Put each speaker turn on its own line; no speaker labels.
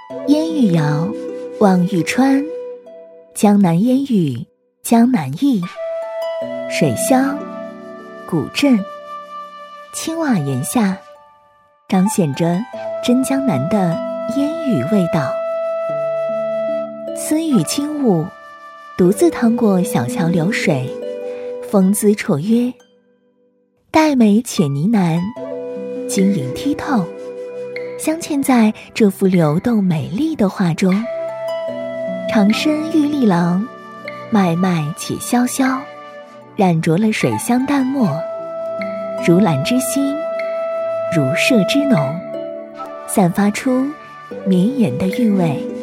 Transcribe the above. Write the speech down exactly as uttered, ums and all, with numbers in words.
烟雨遥，望玉川，江南烟雨，江南忆，水乡，古镇，青瓦檐下，彰显着真江南的烟雨味道。私语轻舞，独自趟过小桥流水，风姿绰约，黛眉且呢喃，晶莹剔透，镶嵌在这幅流动美丽的画中。长身玉立郎，脉脉且萧萧，染着了水乡淡墨，如兰之心，如麝之浓，散发出绵延的韵味。